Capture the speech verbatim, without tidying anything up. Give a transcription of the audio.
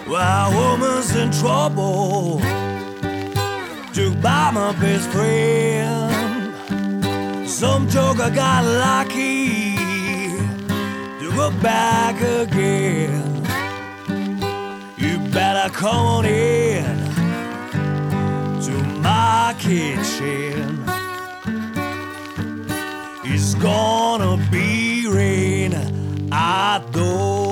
Well, woman's in trouble, took by my best friend. Some joker got lucky to go back again. You better come on in to my kitchen. It's gonna be rain outdoors.